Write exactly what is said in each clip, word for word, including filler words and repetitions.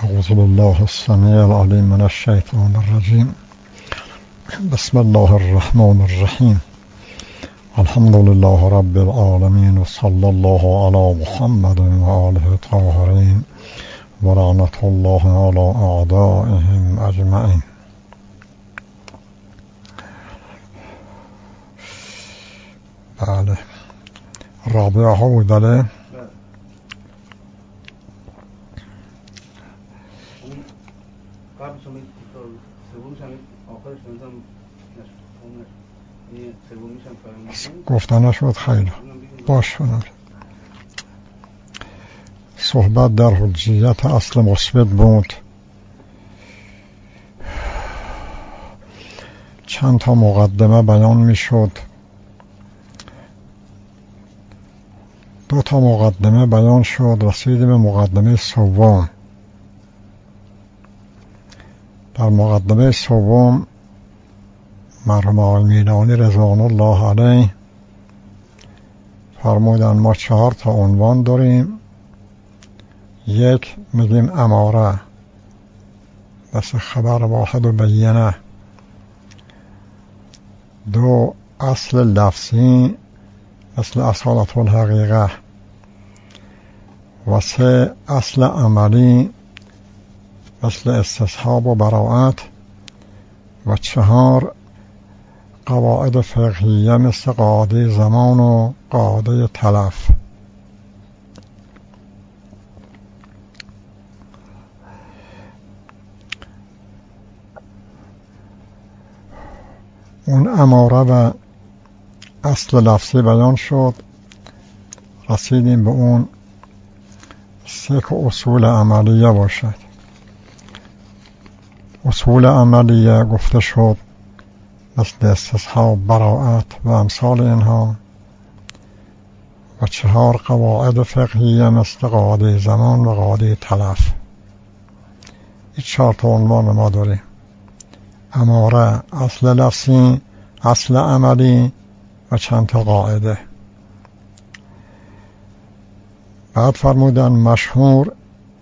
أعوذ بالله السميع العليم من الشيطان الرجيم. بسم الله الرحمن الرحيم. الحمد لله رب العالمين وصلى الله على محمد وآله الطاهرين ولعنة الله على أعدائهم أجمعين. بله رابعه ها بله گفتنه شد. خیلی باش کنم. صحبت در حجیت اصل مثبت بود. چند تا مقدمه بیان می شد. دو تا مقدمه بیان شد، رسیدیم به مقدمه سوم. در مقدمه سوم مرحوم آقای میلانی رضوان الله علیه فرمودن ما چهار تا عنوان داریم. یک میگیم اماره، بس خبر واحد و بیانه. دو اصل لفظی مثل اصالت الحقیقه. و سه اصل عملی مثل استصحاب و براءت. و چهار قواعد فقهیه مثل قاعده زمان و قاعده تلف. اون اماره و اصل لفظی بیان شد، رسیدیم به اون سه که اصول عملیه باشد. اصول عملیه گفته شد مثل استصحاب، براءت و امثال اینها. و چهار قواعد فقهیه مثل قاعده زمان و قاعده تلف. این چهار تا عنوان ما داریم: اماره، اصل لفظی، اصل عملی و چند تا قاعده. بعد فرمودن مشهور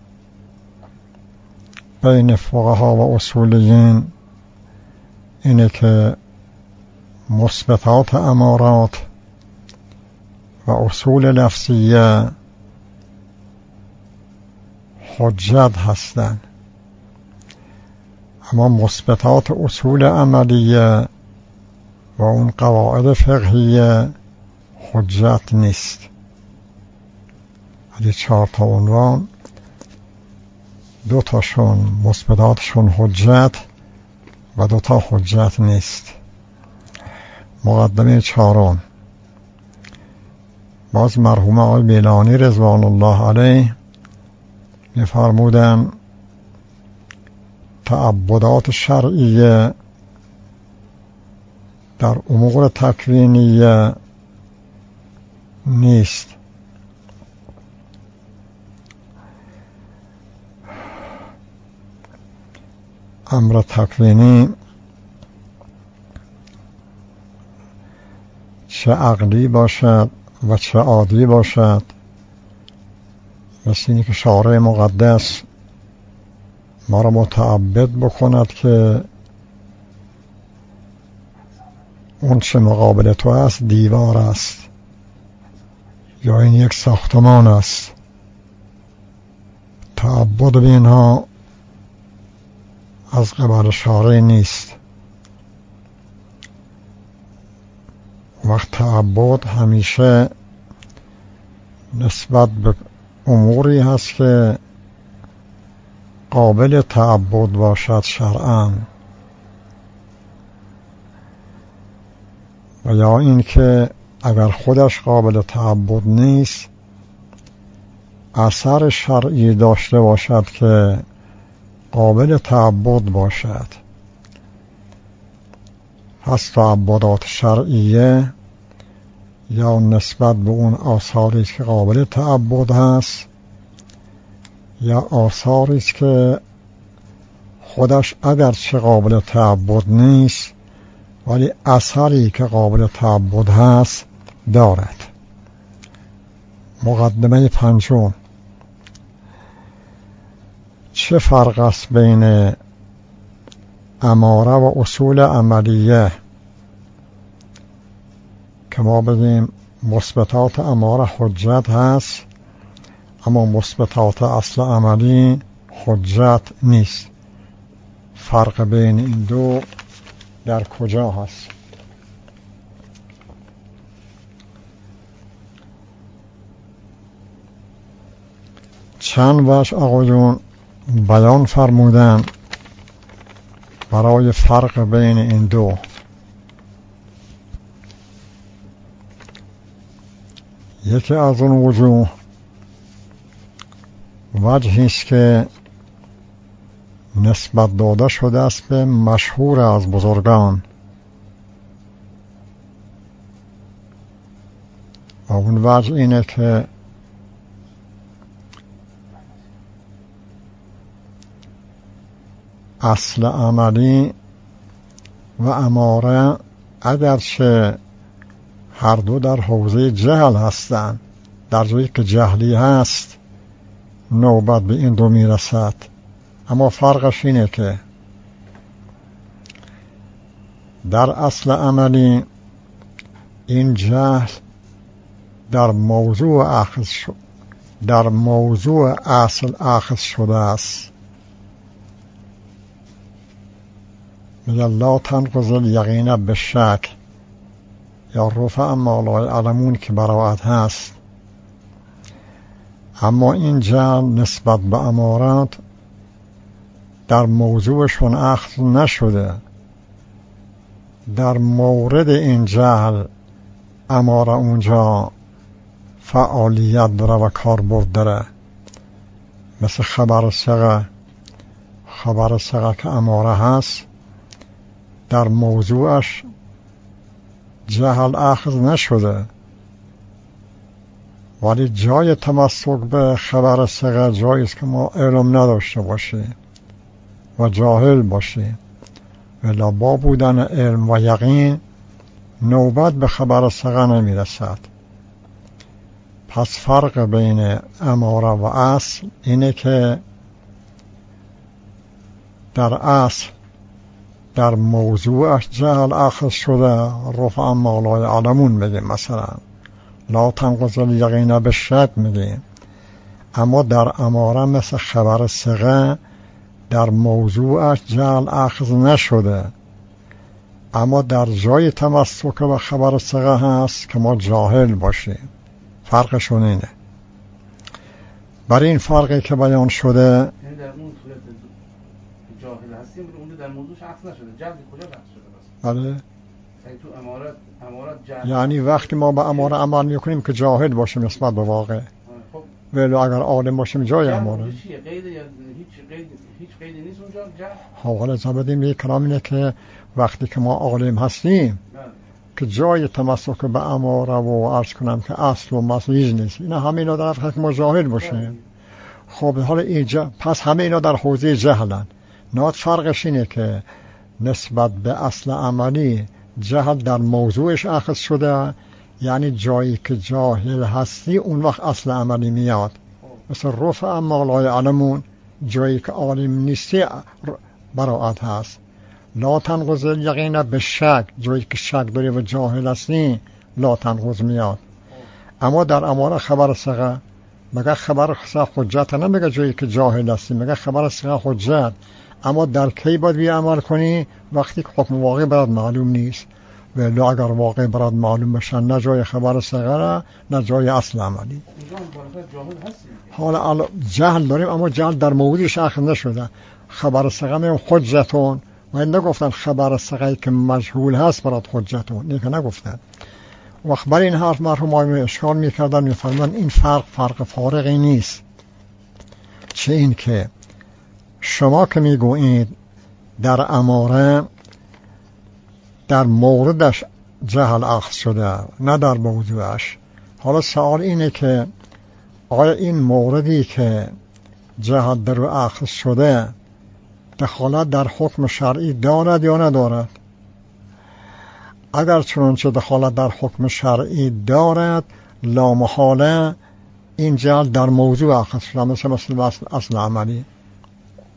بین فقها و اصولیین اینه که مثبتات امارات و اصول لفظیه حجت هستند، اما مثبتات اصول عملیه و اون قواعد فقهیه حجت نیست. هذه چهار تا عنوان، دو تاشون مثبتاتشون حجت و دو تا حجت نیست. مقدمه چهارم، باز مرحوم آقای میلانی رضوان الله علیه می‌فرمودن تعبدات شرعیه در امور تکوینیه نیست. امر تکوینی چه عقلی باشد و چه عادی باشد، مثل اینی که شارع مقدس ما را متعبد بکند که اون چه مقابل تو است دیوار است یا این یک ساختمان است. تعبد به اینها از قبل شارع نیست. وقت تعبد همیشه نسبت به اموری هست که قابل تعبد باشد شرعاً، و یا این که اگر خودش قابل تعبد نیست اثر شرعی داشته باشد که قابل تعبد باشد. پس تعبدات شرعیه یا نسبت به اون آثاری که قابل تعبد هست یا آثاری که خودش اگرچه قابل تعبد نیست ولی اثری که قابل تعبد هست دارد. مقدمه پنجم، چه فرق است بین اماره و اصول عملیه که ما بگیم مثبتات اماره حجت هست اما مثبتات اصل عملی حجت نیست؟ فرق بین این دو در کجا هست؟ چند وجه آقایون بیان فرمودن برای فرق بین این دو. یکی از اون وجوه وجهی است که نسبت داده شده است به مشهور از بزرگان و اون وجه اینه که اصل عملی و اماره اگرچه هر دو در حوزه جهل هستند، در جایی که جهلی هست نوبت به این دو میرسد، اما فرقش اینه که در اصل عملی این جهل در موضوع اخذ شد در موضوع اصل اخذ شده است. میگه لا تنقض الیقین بالشک یا رفع ما لا یعلمون که براءت هست. اما این جهل نسبت به امارات در موضوعشون اخذ نشده، در مورد این جهل اماره اونجا فعالیت داره و کاربرد داره، مثل خبر ثقه. خبر ثقه که اماره هست در موضوعش جهل اخذ نشده، ولی جای تمسک به خبر ثقه جایی است که ما علم نداشته باشیم و جاهل باشیم، ولی با بودن علم و یقین نوبت به خبر ثقه نمیرسد. پس فرق بین اماره و اصل اینه که در اصل در موضوعش جهل اخذ شده، رفع ما لا یعلمون میگیم، مثلا لا تنقض الیقین بالشک میگیم. اما در اماره مثل خبر ثقه در موضوعش جهل اخذ نشده، اما در جای تمسک به خبر ثقه هست که ما جاهل باشیم. فرقشون اینه. برای این فرقی که بیان شده، یعنی در اون صورت جاهل هستیم اون در موضوعش اخذ نشده، جهل کجا اخذ شده؟ بله. یعنی تو امارات امارات جهل، یعنی وقتی ما به اماره عمل میکنیم که جاهل باشیم نسبت به واقع. خب ولی اگر عالم باشیم جای اماره. چیه؟ قید یا هیچ قید هیچ قیدی نیست اونجا جهل؟ حالا زبدیم یک کلام اینه که وقتی که ما عالم هستیم نه. که جای تمسک به اماره و عرض کنم که اصل و مسیج نیست، اینا همه اینا در حقیقت ما جاهل باشیم. خب حالا اینجا پس همه اینا در حوزه جهلن. نات فرقش اینه که نسبت به اصل عملی جهل در موضوعش اخذ شده، یعنی جایی که جاهل هستی اون وقت اصل عملی میاد. مثل رفع ما لا یعلمون، جایی که عالم نیستی براءت هست. لا تنقض الیقین بالشک، جایی که شک داری و جاهل هستی لا تنقض میاد. اما در اماره خبر ثقه مگه خبر ثقه حجت نمیگه جایی که جاهل هستی، مگه خبر ثقه حجت. اما در کی باید بی عمل کنی؟ وقتی که حکم واقع برات معلوم نیست. ولی اگر واقع برات معلوم بشن، نه جای خبر ثقه نه جای اصل عملی. حالا جهل داریم اما جهل در موضوعش اخذ نشده. خبر ثقه میگم حجتون، و این نگفتن خبر ثقه که مجهول هست برات حجتون، این که نگفتن. وقت بر این حرف مرحوم آقای اشکال میکردن، میفرمودن این فرق فرق فارقی نیست. چه این که شما که میگویید در اماره در موردش جهل اخذ شده نه در موضوعش. حالا سوال اینه که آیا این موردی که جهل در اخذ شده دخالت در حکم شرعی دارد یا ندارد؟ اگر چنانچه دخالت در حکم شرعی دارد، لا محاله این جهل در موضوع اخذ شده، مثل مثل اصل عملی.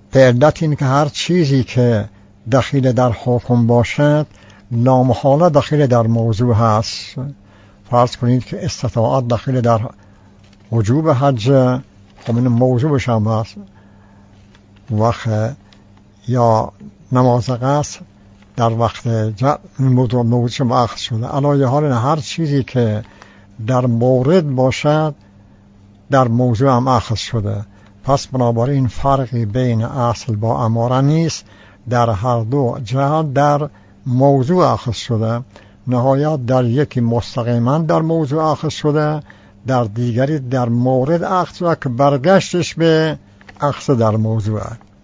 به علت این که هر چیزی که دخیل در حکم باشد لامحاله دخیل در موضوع هست. فرض کنید که استطاعت دخیل در وجوب حج، خب این موضوعش هم هست. وقت یا نماز قصر در وقت موضوعش هم اخذ شده. علاوه حال هر چیزی که در مورد باشد در موضوع هم اخذ شده. پس بنابراین فرقی بین اصل با اماره نیست، در هر دو جهت در موضوع اخذ شده. نهایت در یکی مستقیما در موضوع اخذ شده، در دیگری در مورد اخذ شده که برگشتش به اخذ در موضوع.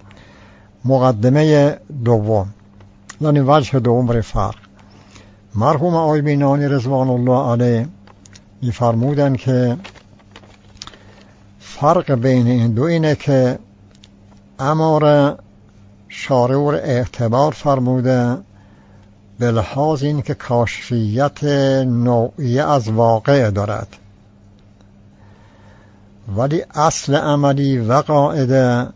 مقدمه دوم، یعنی وجه دوم برای فرق. مرحوم آقای بینانی رضوان الله علیه می‌فرمودند که فرق بین این دو اینه که اماره شارع و اعتبار فرموده به لحاظ این که کاشفیت نوعی از واقع دارد، ولی اصل عملی و قاعده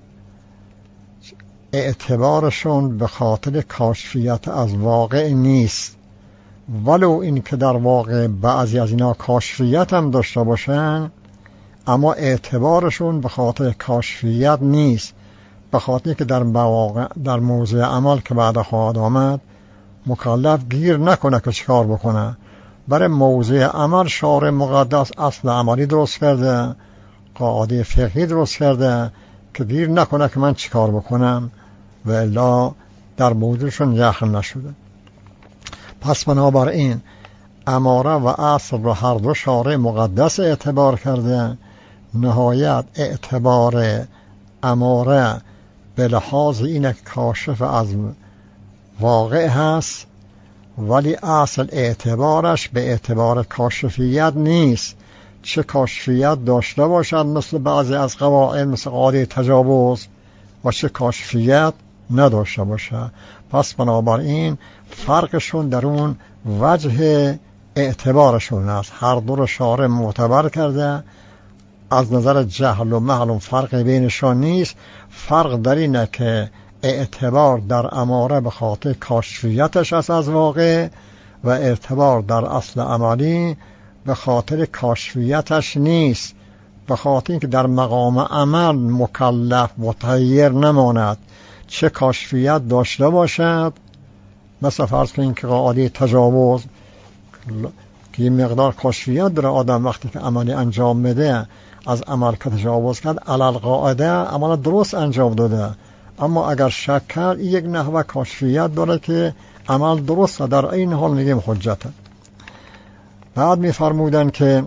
اعتبارشون به خاطر کاشفیت از واقع نیست، ولو این که در واقع بعضی از اینا کاشفیت هم داشته باشن، اما اعتبارشون به خاطر کاشفیت نیست، به خاطر که در مواقع در موضوع عمل که بعد خواهد آمد مکلف گیر نکنه که چیکار بکنه. برای موضوع عمل شارع مقدس اصل عملی درست کرده، قاعده فقهی درست کرده که گیر نکنه که من چیکار بکنم، و الا در موضوعشون داخل نشده. پس بنابراین اماره و اصل رو هر دو شارع مقدس اعتبار کرده. نهایت اعتبار اماره به لحاظ اینه که کاشف از واقع هست، ولی اصل اعتبارش به اعتبار کاشفیت نیست. چه کاشفیت داشته باشد مثل بعضی از قواعد مثل قاعده تجاوز، و چه کاشفیت نداشته باشه. پس بنابراین فرقشون در اون وجه اعتبارشون است. هر دو رو شارع معتبر کرده. از نظر جهل و معلوم فرق بینشان نیست. فرق در اینه که اعتبار در اماره به خاطر کاشفیتش است از واقع، و اعتبار در اصل عملی به خاطر کاشفیتش نیست، به خاطر اینکه در مقام عمل مکلف متغیر نماند، چه کاشفیت داشته باشد. مثلا فرض کنید که قاعده تجاوز که یه مقدار کاشفیت داره، آدم وقتی که عملی انجام میده از عمل که تجاوز کرد علل قاعده عمل درست انجام داده، اما اگر شک کرد یک نحوه کاشفیت داره که عمل درست و در این حال میگیم حجته. بعد میفرمودن که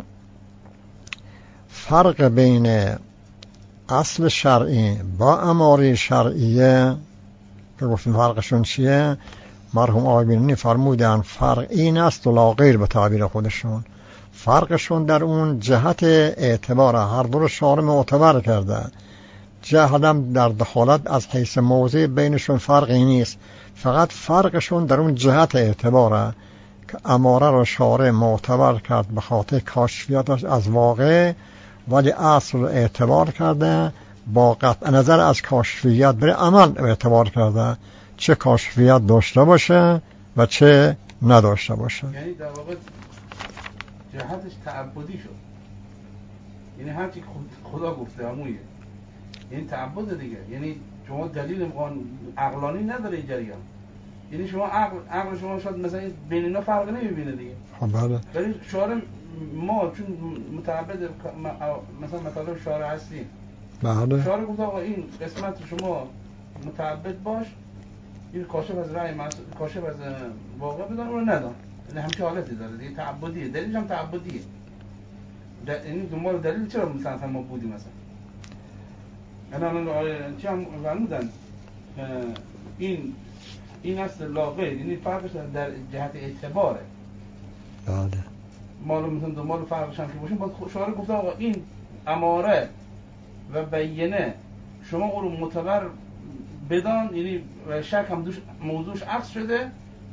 فرق بین اصل شرعی با اماره شرعیه که گفتیم فرقشون چیه، مرحوم آقای بینانی فرمودن فرق این است و لا غیر به تعبیر خودشون. فرقشون در اون جهت اعتبار، هر دو رو شارع معتبر کرده. جهلم در دخالت از حیث موضع بینشون فرقی نیست، فقط فرقشون در اون جهت اعتباره که اماره رو شارع معتبر کرد به خاطر کاشفیتش از واقع، ولی اصل رو اعتبار کرده با قطع نظر از کاشفیت برای عمل اعتبار کرده، چه کاشفیت داشته باشه و چه نداشته باشه. یعنی در واقع جهتش تعبدی شد، یعنی هرچی خدا گفته همونیه، یعنی تعبد دیگه. یعنی شما دلیل عقلانی نداره این جریان، یعنی شما عقل عقل شما شاید مثلا بین اینا فرق نمیبینه دیگه. خب بله. ولی شارع ما چون متعبد مثلا مطالب شارع هستیم، بله. شارع گفت آقا این قسمت شما متعبد باش، این کاشف از رأی کاشف از واقع بدان اون ندان. یعنی همچه حالتی داره دیگه، تعبدیه، دلیلش هم تعبدیه. یعنی دنبال دلیل چرا مثلا ما بودیم مثلا الان چی هم فرمودن این این اصل لاغیر، یعنی فرقش در جهت اعتباره. بله. مالو مثلا دنبال فرقش هم که باشیم، باید شارع گفته آقا این اماره و بیینه شما اون رو معتبر بدان، یعنی شک هم دوش موضوعش عکس شده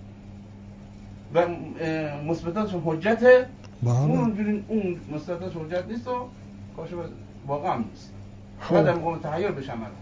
و مثبتاتش حجته. اون اونجوری اون مثبتاتش حجت نیست و کاشف واقعا نیست، فقط در مقام تحیر بشه عمل.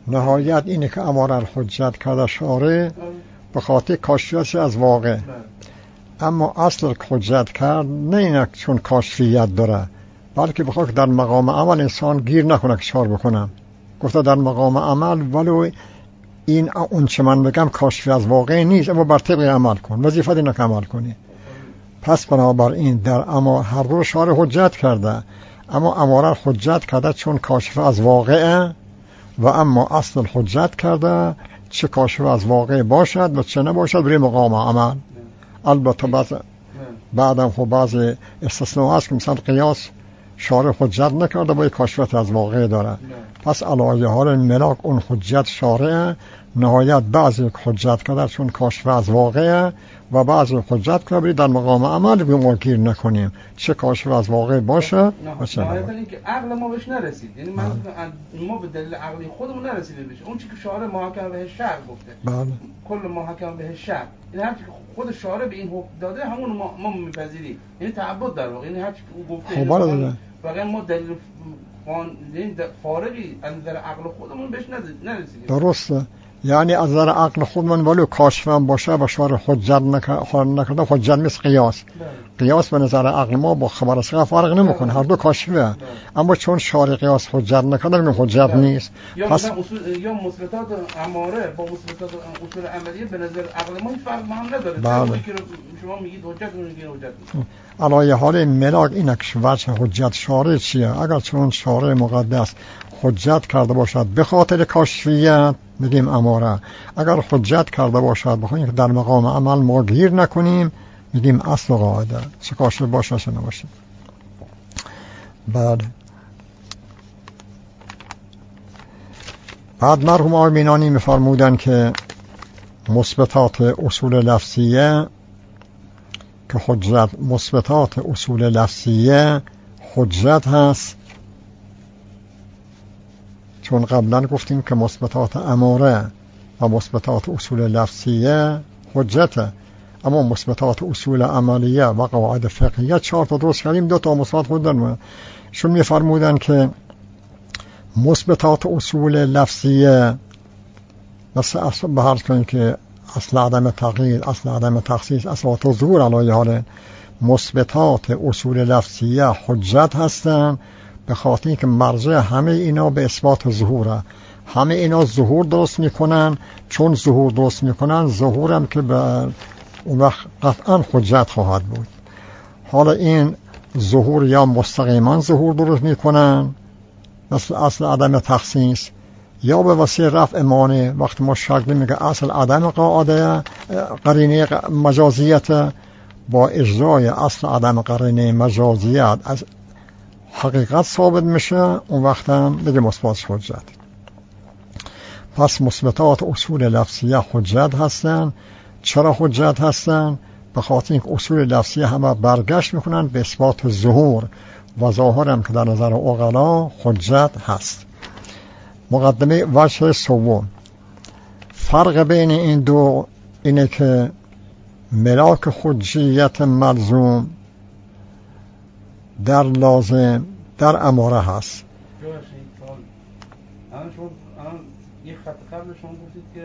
نهایت اینه که اماره را حجت کرده شارع به خاطر کاشفیت از واقع. بله. اما اصل حجت کرد نه اینه چون کاشفیت داره، بلکه بخواد در مقام عمل انسان گیر نکنه که چار بکنم. گفته در مقام عمل ولو این اون چه من بگم کاشفی از واقع نیست، اما بر طبق عمل کن، وظیفت اینه که عمل کنی. پس بنابراین در اما هر دو شارع حجت کرده، اما اماره حجت کرده چون کاشف از واقعه و اما اصل حجت کرده چه کاشف از واقع باشد و چه نباشد بری مقام عمل. البته بعض بعدم خب بعض استثناء هست که مثلا قیاس شارع حجت نکرده با کاشفت از واقع داره. پس علایه حال ملاک اون حجت شارع نهایت بعضی حجت کرده چون کاشف از واقع و بعضی حجت کرده در مقام عمل به ما گیر نکنیم چه کاشف از واقع باشه و چه نهایت این که عقل ما بهش نرسید، یعنی من ما به دلیل عقلی خودمون نرسیده بشه اون چیزی که شارع محاکم به شرع گفته. بله. کل محاکم به شرع این هر چیزی که خود شارع به این حکم داده همون ما ما میپذیریم، یعنی تعبد در واقع، یعنی هر چیزی که او گفته خب واقعا ما دلیل فارغی از نظر عقل خودمون بهش نرسیدیم. درسته، یعنی از نظر عقل خودمون ولو کاشف هم باشه و شارع حجت نکرده حجت مثل قیاس. قیاس به نظر عقل ما با خبر صحیح فرق نمیکنه، هر دو کاشفه، اما چون شارع قیاس حجت نکرده این حجت نیست. یا پس اصول یا مثبتات اماره با مثبتات اصول عملیه به نظر عقل ما هیچ فرق هم نداره. بله. شما میگید حجت اون میگید حجت. علایه حال ملاک اینه که وجه حجت شارع چیه؟ اگر چون شارع مقدس حجت کرده باشد به خاطر کاشفیت میگیم اماره، اگر حجت کرده باشد بخواهیم که در مقام عمل ما گیر نکنیم میگیم اصل قاعده چه کاشف باشه چه نباشه. بعد بعد مرحوم آرمینانی میفرمودن که مثبتات اصول لفظیه که حجت مثبتات اصول لفظیه حجت هست، چون قبلا گفتیم که مثبتات اماره و مثبتات اصول لفظیه حجته، اما مثبتات اصول عملیه و قواعد فقهیه چهار تا درست کردیم، دو تا مثبت خود داریم. شون میفرمودن که مثبتات اصول لفظیه مثل اصل به هر کنیم که اصل عدم تغییر، اصل عدم تخصیص، اصل ظهور علایه حاله مثبتات اصول لفظیه حجت هستن به خاطر اینکه مرجع همه اینا به اثبات ظهوره، همه اینا ظهور درست میکنن، چون ظهور درست میکنن ظهورم که به اون وقت قطعا حجت خواهد بود. حالا این ظهور یا مستقیما ظهور درست میکنن مثل اصل عدم تخصیص، یا به وسیله رفع مانع وقتی ما شک میگه اصل عدم قاعده قرینه مجازیت با اجرای اصل عدم قرینه مجازیت از حقیقت ثابت میشه، اون وقت هم بگه مثبت حجت. پس مثبتات اصول لفظیه حجت هستن. چرا حجت هستن؟ به خاطر اینکه اصول لفظیه همه برگشت میکنن به اثبات ظهور و ظاهر هم که در نظر عقلا حجت هست. مقدمه وجه سوم، فرق بین این دو اینه که ملاک حجیت ملزوم در لازم در اماره هست. الان شما الان یک خط قبل شما گفتید که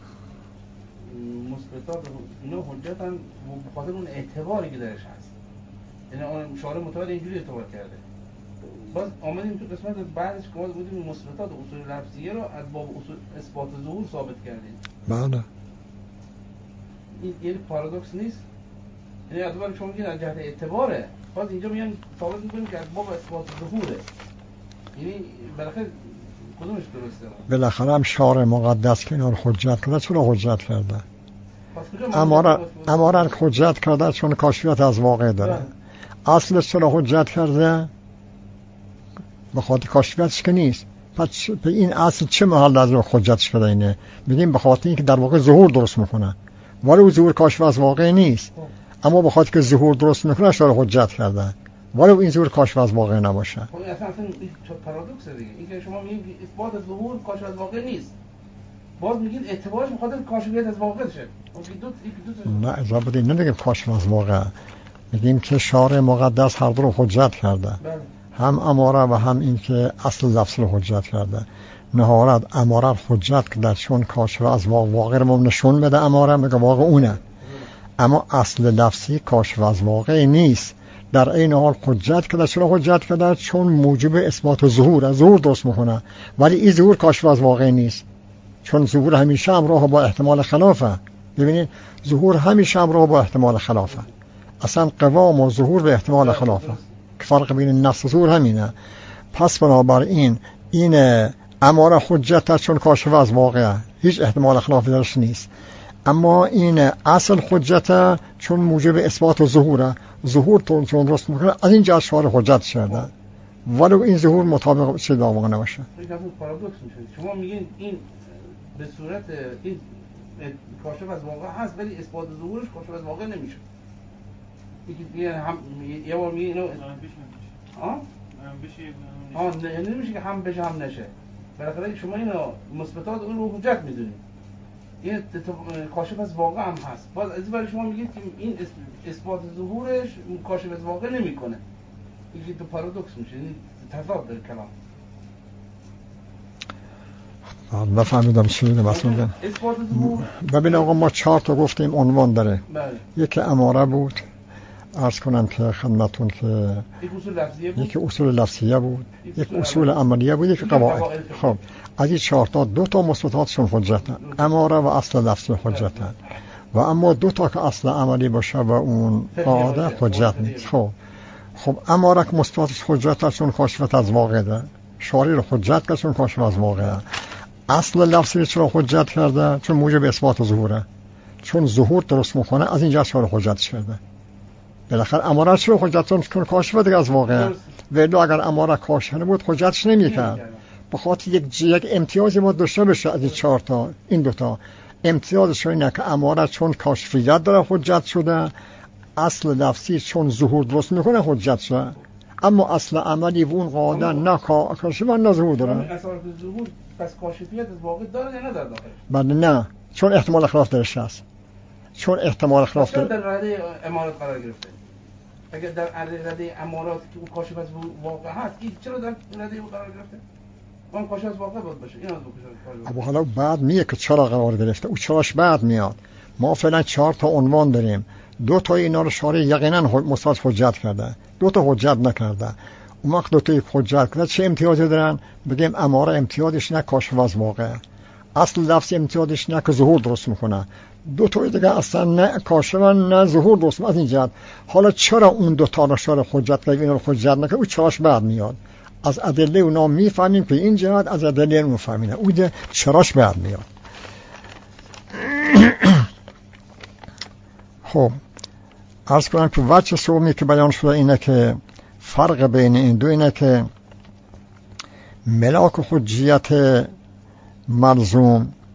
مثبتات اینا حجت هم به خاطر اون اعتباری که درش هست، یعنی اون شارع متعال اینجوری اعتبار کرده. باز آمدیم تو قسمت بعدش که ما بودیم مثبتات اصول لفظیه رو از باب اصول اثبات ظهور ثابت کردیم. بله. این یعنی پارادوکس نیست؟ یعنی از اول شما میگید از جهت اعتباره، باز اینجا میگن ثابت میکنیم که از باب اثبات ظهوره. یعنی بالاخره کدومش درسته؟ بالاخره هم شارع مقدس که اینا رو حجت کرده، چرا حجت کرده؟ اماره اماره حجت کرده چون کاشفیت از واقع داره. اصلش چرا حجت کرده؟ به خاطر کاشفیتش که نیست. پس به این اصل چه محل از حجتش کرده اینه؟ میگیم به خاطر اینکه در واقع ظهور درست میکنه، ولی ظهور کاشف از واقع نیست، اما به خاطر که ظهور درست میکنه شارع حجت کرده، ولی این ظهور کاشف از واقع نباشه. خب این اصلا اصلا این پارادوکسه دیگه، اینکه شما میگید اثبات ظهور کاشف از واقع نیست، باز میگید اعتبارش به خاطر کاشفیت از واقع شه. نه اجازه بدید نمیگیم کاشف از واقع، میگیم که شارع مقدس هر دو رو حجت کرده. بله. هم اماره و هم این که اصل لفظ رو حجت کرده. نهارد اماره حجت کرده چون کاشف از واقع رو نشون بده، اماره میگه واقع اونه، اما اصل لفظی کاشف از واقع نیست. در این حال حجت کرده. چرا حجت کرده؟ چون موجب اثبات ظهور، ظهور درست میکنه، ولی این ظهور کاشف از واقع نیست، چون ظهور همیشه همراه با احتمال خلافه. ببینید ظهور همیشه همراه با احتمال خلافه، اصلا قوام و ظهور به احتمال خلافه، که فرق بین نفس و ظهور همینه. پس بنابراین این اماره حجت چون کاشف از واقع، هیچ احتمال خلافی درش نیست. اما این اصل حجت چون موجب اثبات و ظهوره، ظهور چون درست میکنه، از این جهت شارع حجت شده، ولو این ظهور مطابق چه واقع نباشه. پارادوکس میشه. شما میگین این به صورت این کاشف از واقع هست، ولی اثبات ظهورش کاشف از واقع نمیشه. یکی هم یه بار میگه اینو ها ها نمیشه که هم بشه هم نشه. بالاخره شما اینو مثبتات اون رو حجت میدونید، این کاشف از واقع هم هست. باز از برای شما میگید که این اثبات ظهورش کاشف از واقع نمیکنه. این تو پارادوکس میشه، این تضاد در کلام. نفهمیدم چی میگه مثلا. اثبات ظهور ببین آقا ما چهار تا گفتیم عنوان داره. بله. یکی اماره بود، عرض کنم که خدمتون که یک اصول لفظیه بود، یک اصول لفظیه بود، یک اصول عملیه بود، یک قواعد. خب از این چهار تا دو تا مثبتاتشون حجتن، اماره و اصل لفظی حجتن، و اما دو تا که اصل عملی باشه و اون قاعده حجت نیست. خب خب اماره که مثبتاتش حجت چون کاشف از واقع ده، شارع رو حجت کرد چون کاشف از واقع. اصل لفظی چرا حجت کرده؟ چون موجب اثبات ظهوره، چون ظهور درست میکنه، از اینجا شارع حجت شده. بالاخره اماره چرا حجت چون کاشف دیگه از واقع، ولی اگر اماره کاشف نبود حجتش نمیکرد. به خاطر یک یک امتیازی ما داشته بشه از این چهار تا، این دو تا امتیازش اینه که اماره چون کاشفیت داره حجت شده، اصل لفظی چون ظهور درست میکنه حجت شده، اما اصل عملی و اون قاعده نه کاشف و نه ظهور داره. اصل ظهور پس کاشفیت از واقع داره یا نداره؟ بله نه، چون احتمال خلاف درش هست، چون احتمال خلاف در در رده امارات قرار گرفته. اگر در رده امارات که اون کاشف از واقع هست، این چرا در رده او قرار گرفته؟ اون کاشف از واقع بود باشه، اینا دو ابو حالا بعد میگه که چرا قرار گرفته، او چراش بعد میاد. ما فعلا چهار تا عنوان داریم، دو تا اینا رو شارع یقینا مثبت حجت کرده، دو تا حجت نکرده. اون وقت دو تا حجت کرده چه امتیازی دارن؟ بگیم اماره امتیازش نه کاشف از واقع، اصل لفظ امتیازش نه که ظهور درست میکنه، دو تا دیگه اصلا نه کاشف نه ظهور درست. از این جهت حالا چرا اون دو تا رو شارع حجت کرده اینا رو حجت نکرده، او چراش بعد میاد. از ادله اونا میفهمیم که این جهت، از ادله اون فهمیدن او ده چراش بعد میاد. خب عرض کنم که وجه سومی که بیان شده اینه که فرق بین این دو اینه که ملاک حجیت ملزوم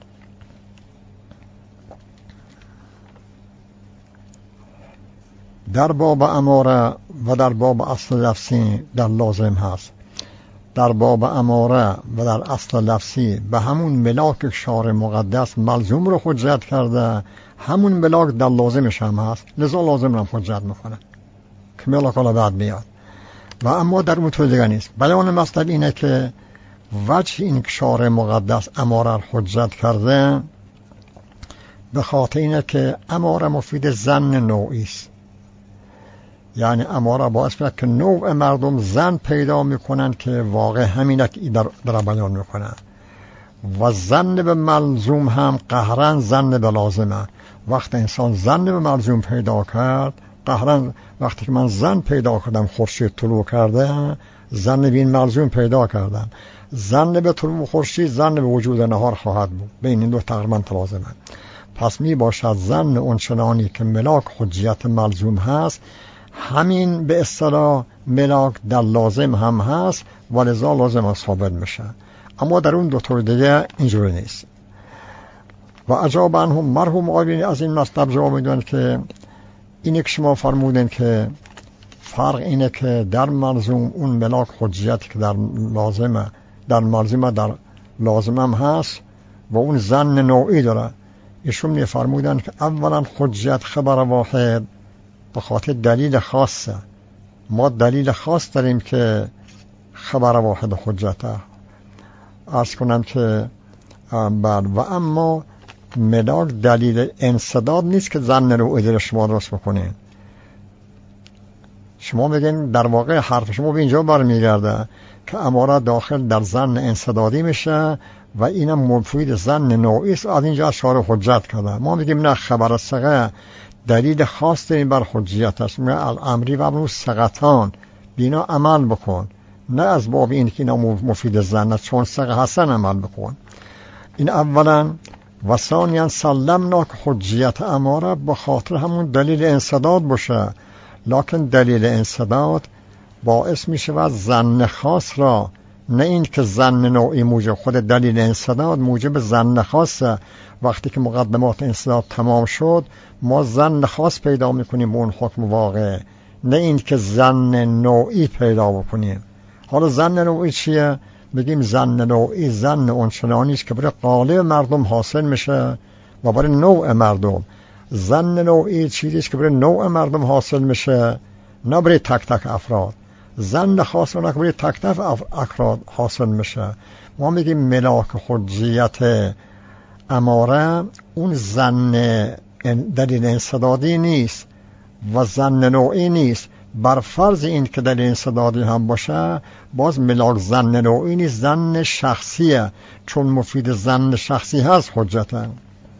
در باب اماره و در باب اصل لفظی در لازم هست. در باب اماره و در اصل لفظی به همون ملاک شارع مقدس ملزوم رو حجت کرده، همون ملاک در لازمش هم هست، لذا لازم رو حجت میکنه که ملاک حالا بعد میاد. و اما در اون طور دیگه نیست. بیان مطلب اینه که وجه این که شارع مقدس اماره رو حجت کرده به خاطر اینه که اماره مفید ظن نوعی است. یعنی اماره باعث میشه که نوع مردم ظن پیدا میکنن که واقع همینه که در, در بیان میکنن، و ظن به ملزوم هم قهرن ظن به لازمه. وقت انسان ظن به ملزوم پیدا کرد، قهرن وقتی که من ظن پیدا کردم خورشید طلوع کرده، ظن به این ملزوم پیدا کردم. ظن به طلوع خورشید ظن به وجود نهار خواهد بود، بین این دو تقریبا تلازمه. پس می باشد ظن اونچنانی که ملاک حجیت ملزوم هست، همین به اصطلاح ملاک در لازم هم هست و لذا لازم ثابت میشه. اما در اون دو طور دیگه اینجوری نیست. و عجاب عنهم مرحوم آقایون از این مطلب جواب میدن که اینه که شما فرمودین که فرق اینه که در ملزوم اون ملاک حجیت که در لازمه در ملزومه در لازم هم هست و اون ظن نوعی داره. ایشون میفرمودن که اولا حجیت خبر واحد به خاطر دلیل خاصه. ما دلیل خاص داریم که خبر واحد حجته. عرض کنم که بعد و اما ملاک دلیل انسداد نیست که زن نوعی در شما درست بکنین. شما بگین در واقع حرف شما به اینجا برمیگرده که اماره داخل در زن انسدادی میشه و اینم مفید زن نوعی است. از اینجا اشاره حجت کرده. ما میگیم نه، خبر الثقه دلیل خاص داریم بر حجیت است. میگه الامری و امر ثقتان، بینا عمل بکن، نه از باب این که اینا مفید زن، چون ثقه حسن عمل بکن. این اولا. و ثانیاً سلمنا که حجیت اماره به خاطر همون دلیل انسداد باشه، لکن دلیل انسداد باعث میشه و زن خاص را، نه این که زن نوعی موجب، خود دلیل انسداد موجب زن خاصه. وقتی که مقدمات انسداد تمام شد ما زن خاص پیدا میکنیم به اون حکم واقع، نه این که زن نوعی پیدا بکنیم. حالا زن نوعی چیه؟ بگیم زن نوعی زن اونچنانی است که برای غالب مردم حاصل میشه و برای نوع مردم. زن نوعی چیزی است که برای نوع مردم حاصل میشه، نه برای تک تک افراد. زن خاص اون که برای تک تک افراد حاصل میشه. ما میگیم ملاک حجیت اماره اون زن دلیل انسدادی نیست و زن نوعی نیست. بر فرض این که دلیل انسدادی هم باشه باز ملاک زن نوعی نیست، زن شخصیه، چون مفید زن شخصی هست حجته.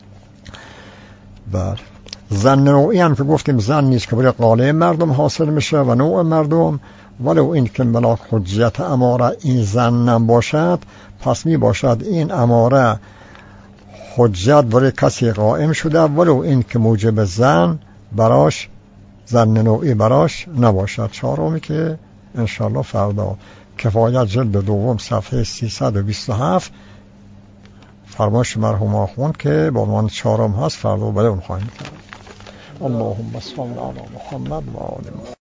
بله، زن نوعی هم که گفتیم زن نیست که برای غالب مردم حاصل میشه و نوع مردم، ولو این که ملاک حجیت اماره این زن نم باشد، پس می باشد این اماره حجت برای کسی قائم شده، ولو این که موجب زن براش، زن نوعی براش نباشد. چهارمی که انشالله فردا کفایت جلد دوم صفحه سیصد و بیست و هفت فرمایش مرحوم آخوند که با عنوان چهارم هست، فردا بله اون خواهیم کرد. اللهم صل علی محمد و آل محمد.